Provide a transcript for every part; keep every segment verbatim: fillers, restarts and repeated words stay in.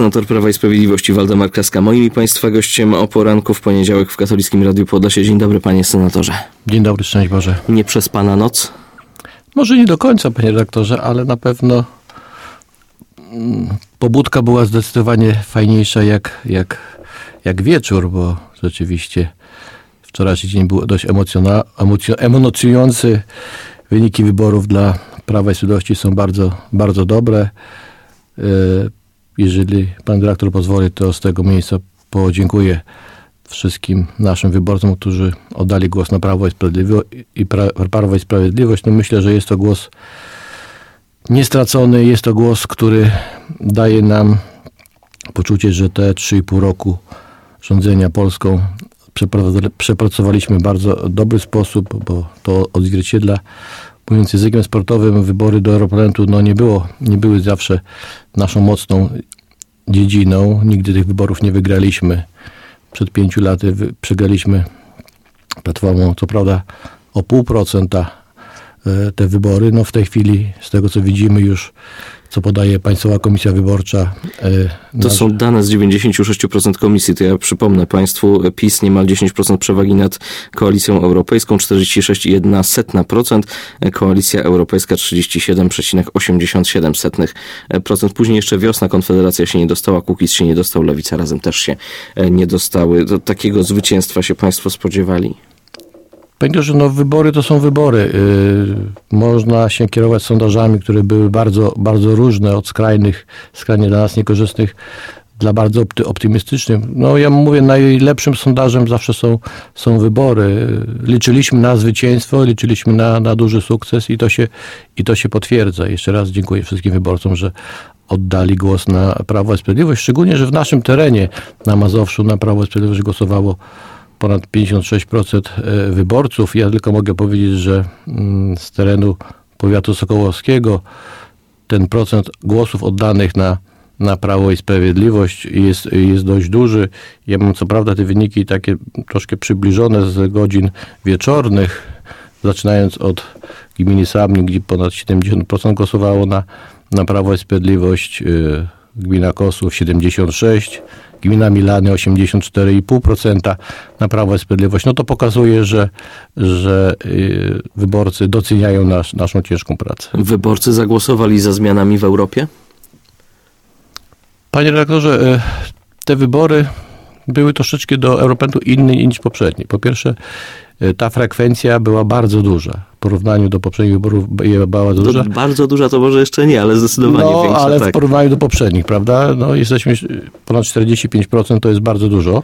senator Prawa i Sprawiedliwości Waldemar Kraska. Moim i Państwa gościem o poranku w poniedziałek w Katolickim Radiu Podlasie. Dzień dobry, panie senatorze. Dzień dobry, szczęść Boże. Nie przespana noc? Może nie do końca, panie redaktorze, ale na pewno pobudka była zdecydowanie fajniejsza jak, jak, jak wieczór, bo rzeczywiście wczorajszy dzień był dość emocjona, emocjo, emocjonujący. Wyniki wyborów dla Prawa i Sprawiedliwości są bardzo, bardzo dobre. Jeżeli pan dyrektor pozwoli, to z tego miejsca podziękuję wszystkim naszym wyborcom, którzy oddali głos na Prawo i Sprawiedliwość. I pra- Prawo i Sprawiedliwość. No myślę, że jest to głos niestracony, jest to głos, który daje nam poczucie, że te trzy i pół roku rządzenia Polską przepracowaliśmy w bardzo dobry sposób, bo to odzwierciedla, mówiąc językiem sportowym, wybory do Europarlamentu no nie było, nie były zawsze naszą mocną dziedziną. Nigdy tych wyborów nie wygraliśmy. Przed pięciu laty przegraliśmy Platformą, co prawda o pół procenta te wybory. No w tej chwili, z tego co widzimy już, co podaje Państwowa Komisja Wyborcza. To nasz... są dane z dziewięćdziesiąt sześć procent komisji. To ja przypomnę Państwu, PiS niemal dziesięć procent przewagi nad Koalicją Europejską, czterdzieści sześć przecinek jeden procent, Koalicja Europejska trzydzieści siedem przecinek osiemdziesiąt siedem procent. Później jeszcze Wiosna, Konfederacja się nie dostała, Kukiz się nie dostał, Lewica Razem też się nie dostały. Do takiego zwycięstwa się Państwo spodziewali? Pamiętam, że no, wybory to są wybory. Yy, można się kierować sondażami, które były bardzo, bardzo różne, od skrajnych, skrajnie dla nas niekorzystnych, dla bardzo opty, optymistycznych. No ja mówię, najlepszym sondażem zawsze są, są wybory. Liczyliśmy na zwycięstwo, liczyliśmy na, na duży sukces i to się, i to się potwierdza. Jeszcze raz dziękuję wszystkim wyborcom, że oddali głos na Prawo i Sprawiedliwość. Szczególnie, że w naszym terenie, na Mazowszu, na Prawo i Sprawiedliwość głosowało ponad pięćdziesiąt sześć procent wyborców. Ja tylko mogę powiedzieć, że z terenu powiatu sokołowskiego ten procent głosów oddanych na, na Prawo i Sprawiedliwość jest, jest dość duży. Ja mam co prawda te wyniki takie troszkę przybliżone z godzin wieczornych, zaczynając od gminy Sabnik, gdzie ponad siedemdziesiąt procent głosowało na, na Prawo i Sprawiedliwość, gmina Kosów siedemdziesiąt sześć procent, gmina Milany osiemdziesiąt cztery i pół procent na Prawo i Sprawiedliwość. No to pokazuje, że, że wyborcy doceniają nasz, naszą ciężką pracę. Wyborcy zagłosowali za zmianami w Europie? Panie redaktorze, te wybory były troszeczkę do Europarlamentu inne niż poprzednie. Po pierwsze, ta frekwencja była bardzo duża. W porównaniu do poprzednich wyborów była bardzo duża. To bardzo duża to może jeszcze nie, ale zdecydowanie no, większa. ale tak. w porównaniu do poprzednich, prawda? No, jesteśmy ponad czterdzieści pięć procent, to jest bardzo dużo.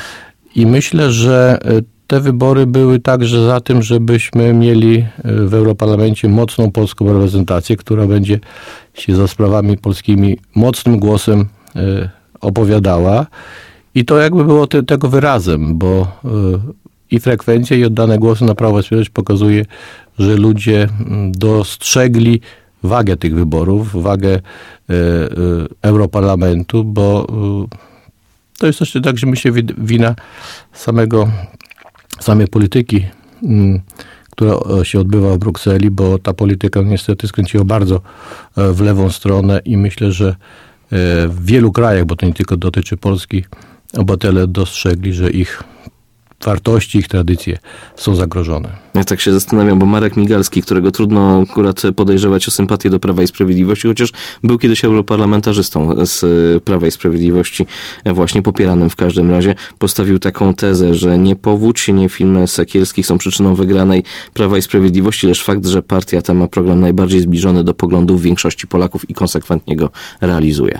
I myślę, że te wybory były także za tym, żebyśmy mieli w Europarlamencie mocną polską reprezentację, która będzie się za sprawami polskimi mocnym głosem opowiadała. I to jakby było te, tego wyrazem, bo i frekwencja, i oddane głosy na Prawo i Sprawiedliwość pokazuje, że ludzie dostrzegli wagę tych wyborów, wagę e, e, Europarlamentu, bo e, to jest też tak, że myślę, wina samego, samej polityki, m, która się odbywa w Brukseli, bo ta polityka niestety skręciła bardzo w lewą stronę i myślę, że w wielu krajach, bo to nie tylko dotyczy Polski, obywatele dostrzegli, że ich wartości, ich tradycje są zagrożone. Ja tak się zastanawiam, bo Marek Migalski, którego trudno akurat podejrzewać o sympatię do Prawa i Sprawiedliwości, chociaż był kiedyś europarlamentarzystą z Prawa i Sprawiedliwości, właśnie popieranym w każdym razie, postawił taką tezę, że nie powódź, nie film Sekielskich są przyczyną wygranej Prawa i Sprawiedliwości, lecz fakt, że partia ta ma program najbardziej zbliżony do poglądów większości Polaków i konsekwentnie go realizuje.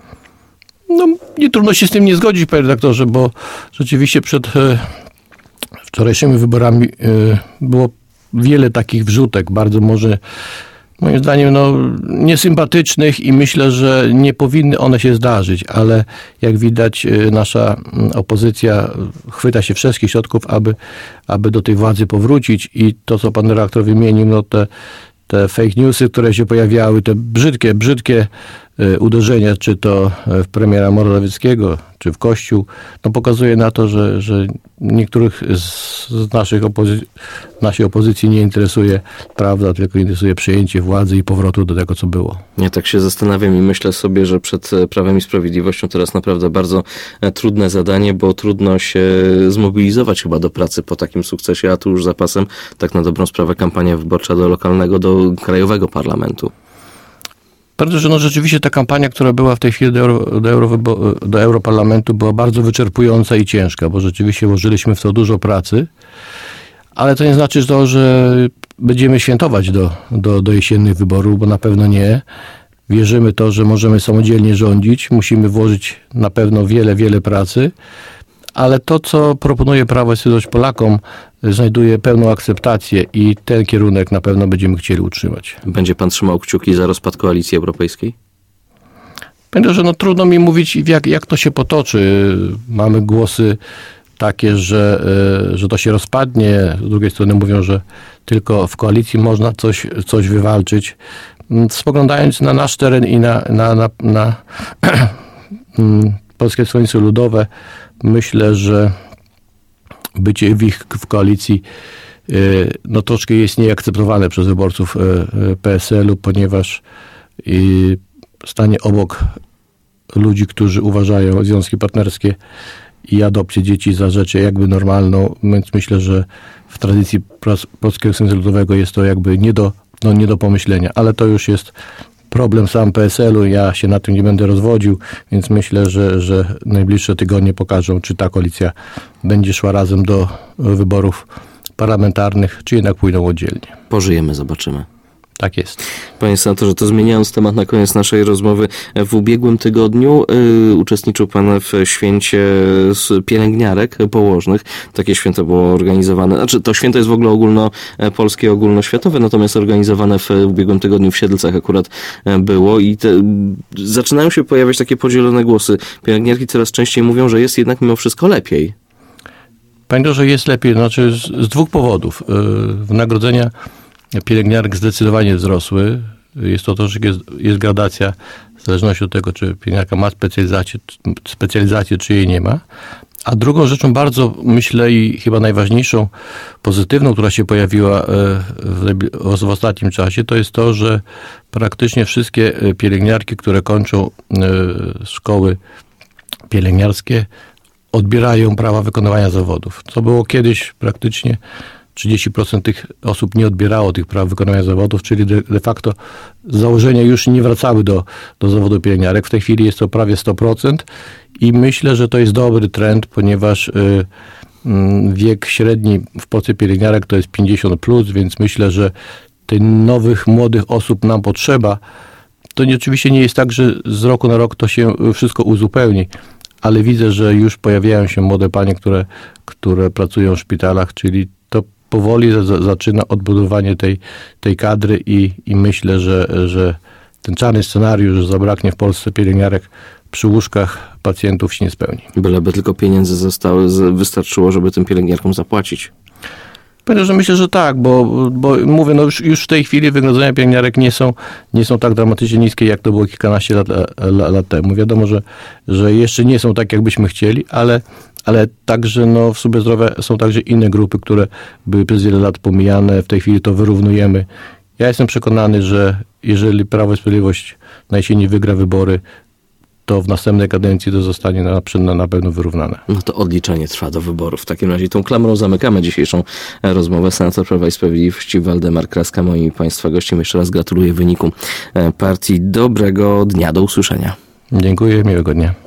No, nie trudno się z tym nie zgodzić, panie redaktorze, bo rzeczywiście przed e, wczorajszymi wyborami e, było wiele takich wrzutek, bardzo może moim zdaniem no, niesympatycznych i myślę, że nie powinny one się zdarzyć, ale jak widać e, nasza opozycja chwyta się wszystkich środków, aby, aby do tej władzy powrócić i to, co pan redaktor wymienił, no te te fake newsy, które się pojawiały, te brzydkie, brzydkie uderzenia, czy to w premiera Morawieckiego, czy w Kościół, no pokazuje na to, że, że niektórych z, z naszych opozy- naszej opozycji nie interesuje prawda, tylko interesuje przejęcie władzy i powrotu do tego, co było. Ja tak się zastanawiam i myślę sobie, że przed Prawem i Sprawiedliwością teraz naprawdę bardzo trudne zadanie, bo trudno się zmobilizować chyba do pracy po takim sukcesie, a tu już za pasem tak na dobrą sprawę kampania wyborcza do lokalnego, do krajowego parlamentu. Bardzo, że no rzeczywiście ta kampania, która była w tej chwili do, Euro, do, Eurowybo- do Europarlamentu była bardzo wyczerpująca i ciężka, bo rzeczywiście włożyliśmy w to dużo pracy, ale to nie znaczy to, że będziemy świętować do, do, do jesiennych wyborów, bo na pewno nie. Wierzymy to, że możemy samodzielnie rządzić, musimy włożyć na pewno wiele, wiele pracy, ale to, co proponuje Prawo i Sprawiedliwość Polakom, znajduje pełną akceptację i ten kierunek na pewno będziemy chcieli utrzymać. Będzie pan trzymał kciuki za rozpad Koalicji Europejskiej? Pamiętam, że no trudno mi mówić, jak, jak to się potoczy. Mamy głosy takie, że, że to się rozpadnie. Z drugiej strony mówią, że tylko w koalicji można coś, coś wywalczyć. Spoglądając na nasz teren i na, na, na, na Polskie Stronnictwo Ludowe, myślę, że bycie w ich w koalicji no troszkę jest nieakceptowane przez wyborców P S L u, ponieważ stanie obok ludzi, którzy uważają związki partnerskie i adopcję dzieci za rzeczy jakby normalną, więc myślę, że w tradycji Polskiego Stronnictwa Ludowego jest to jakby nie do, no nie do pomyślenia, ale to już jest problem sam P S L u, ja się na tym nie będę rozwodził, więc myślę, że, że najbliższe tygodnie pokażą, czy ta koalicja będzie szła razem do wyborów parlamentarnych, czy jednak pójdą oddzielnie. Pożyjemy, zobaczymy. Tak jest. Panie senatorze, to zmieniając temat na koniec naszej rozmowy, w ubiegłym tygodniu y, uczestniczył pan w święcie z pielęgniarek położnych. Takie święto było organizowane, znaczy to święto jest w ogóle ogólnopolskie, ogólnoświatowe, natomiast organizowane w ubiegłym tygodniu w Siedlcach akurat było i te, zaczynają się pojawiać takie podzielone głosy. Pielęgniarki coraz częściej mówią, że jest jednak mimo wszystko lepiej. Pamiętam, że jest lepiej, znaczy z, z dwóch powodów. Yy, wynagrodzenia pielęgniarek zdecydowanie wzrosły. Jest to to, że jest, jest gradacja w zależności od tego, czy pielęgniarka ma specjalizację, specjalizację, czy jej nie ma. A drugą rzeczą bardzo, myślę, i chyba najważniejszą, pozytywną, która się pojawiła w, w ostatnim czasie, to jest to, że praktycznie wszystkie pielęgniarki, które kończą szkoły pielęgniarskie, odbierają prawa wykonywania zawodów. Co było kiedyś praktycznie trzydzieści procent tych osób nie odbierało tych praw wykonywania zawodów, czyli de, de facto z założenia już nie wracały do, do zawodu pielęgniarek. W tej chwili jest to prawie sto procent i myślę, że to jest dobry trend, ponieważ y, y, wiek średni w Polsce pielęgniarek to jest pięćdziesiąt plus, więc myślę, że tych nowych, młodych osób nam potrzeba. To nie, oczywiście nie jest tak, że z roku na rok to się wszystko uzupełni, ale widzę, że już pojawiają się młode panie, które, które pracują w szpitalach, czyli to powoli za, zaczyna odbudowanie tej, tej kadry i, i myślę, że, że ten czarny scenariusz, że zabraknie w Polsce pielęgniarek przy łóżkach pacjentów, się nie spełni. Byleby tylko pieniędzy zostały, wystarczyło, żeby tym pielęgniarkom zapłacić. Powiem, że myślę, że tak, bo, bo mówię, no już, już w tej chwili wynagrodzenia pielęgniarek nie są, nie są tak dramatycznie niskie, jak to było kilkanaście lat, lat, lat temu. Wiadomo, że, że jeszcze nie są tak, jakbyśmy chcieli, ale, ale także no, w służbie zdrowia są także inne grupy, które były przez wiele lat pomijane. W tej chwili to wyrównujemy. Ja jestem przekonany, że jeżeli Prawo i Sprawiedliwość na jesieni wygra wybory, to w następnej kadencji to zostanie na, na, na pewno wyrównane. No to odliczenie trwa do wyborów. W takim razie tą klamrą zamykamy dzisiejszą rozmowę. Senator Prawa i Sprawiedliwości Waldemar Kraska, moim i państwa gościem. Jeszcze raz gratuluję wyniku partii. Dobrego dnia, do usłyszenia. Dziękuję, miłego dnia.